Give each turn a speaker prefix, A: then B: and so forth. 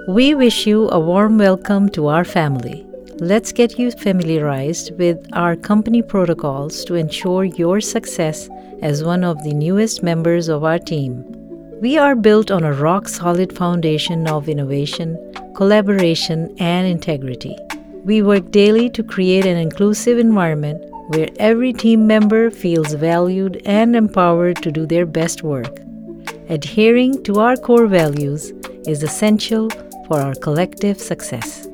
A: We wish you a warm welcome to our family. Let's get you familiarized with our company protocols to ensure your success as one of the newest members of our team. We are built on a rock-solid foundation of innovation, collaboration, and integrity. We work daily to create an inclusive environment where every team member feels valued and empowered to do their best work. Adhering to our core values is essential for our collective success.